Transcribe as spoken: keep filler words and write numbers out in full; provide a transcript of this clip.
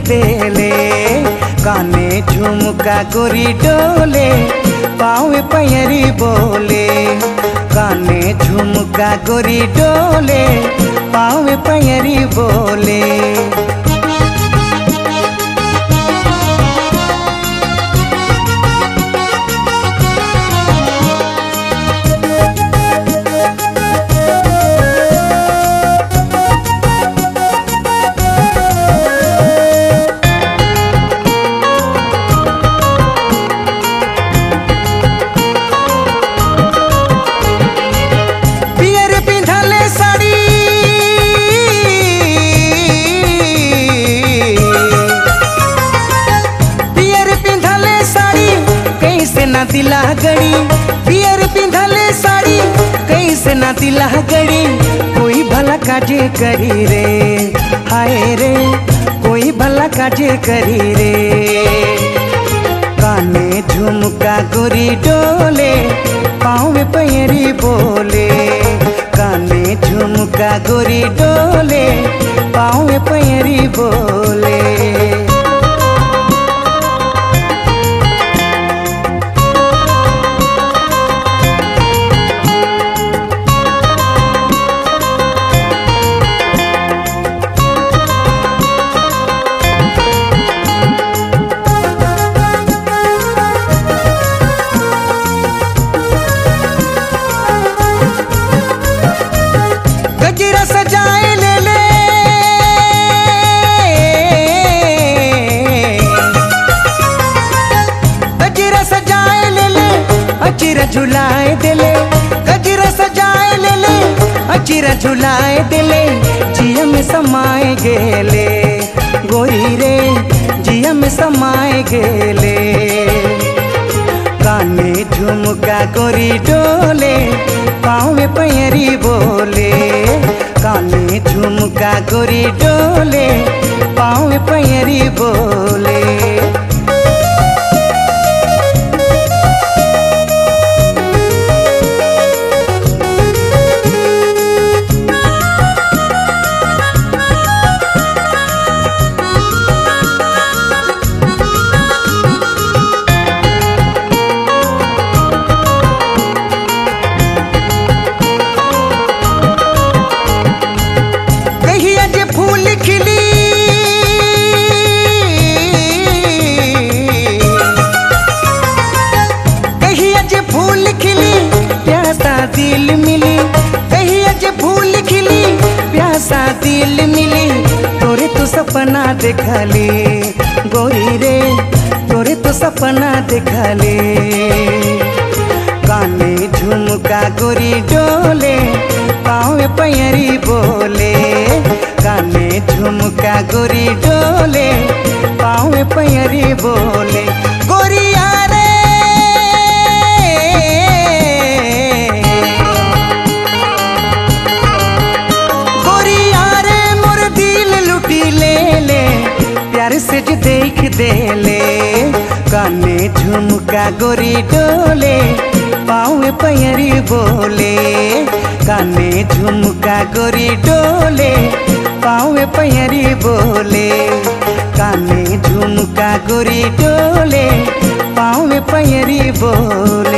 देले। काने झुमका गोरी डोले, पाँव में पैरी बोले। काने झुमका गोरी डोले, पाँव में पैरी बोले। दिला गड़ी पियर पिंधले साड़ी, कैसे ना दिला गड़ी। कोई भला काजे करी रे, हाय रे कोई भला काजे करी रे। काने झुमका गोरी डोले, पाँव में पैरी बोले। काने झुमका गोरी डोले, पाँव में पैरी बोले। गजरा सजाए ले ले, गजरा सजाए ले ले, अचिरा झुलाए दिले। गजरा सजाए ले ले, अचिरा झुलाए दिले। जिया में समाए गेले, गोरी रे जिया में समाए गेले। काने झुमका गोरी डोले, पाँव में पैरी बोले। काने झुमका गोरी डोले, पाँव में पैरी बोले। दिल मिली कहीं अज फूल खिली, प्यासा दिल मिली। तोरे तो सपना देखले गोरी रे, तोरे तो सपना देखले। काने झुमका गोरी डोले, पाँव में पैरी बोले। काने झुमका गोरी डोले, पाँव में पैरी बोले। गोरिया रे से जो देख देले। काने झुमका गोरी डोले, पाँव में पैरी बोले। काने झुमका गोरी डोले, पाँव में पैरी बोले। काने झुमका गोरी डोले, पाँव में पैरी बोले।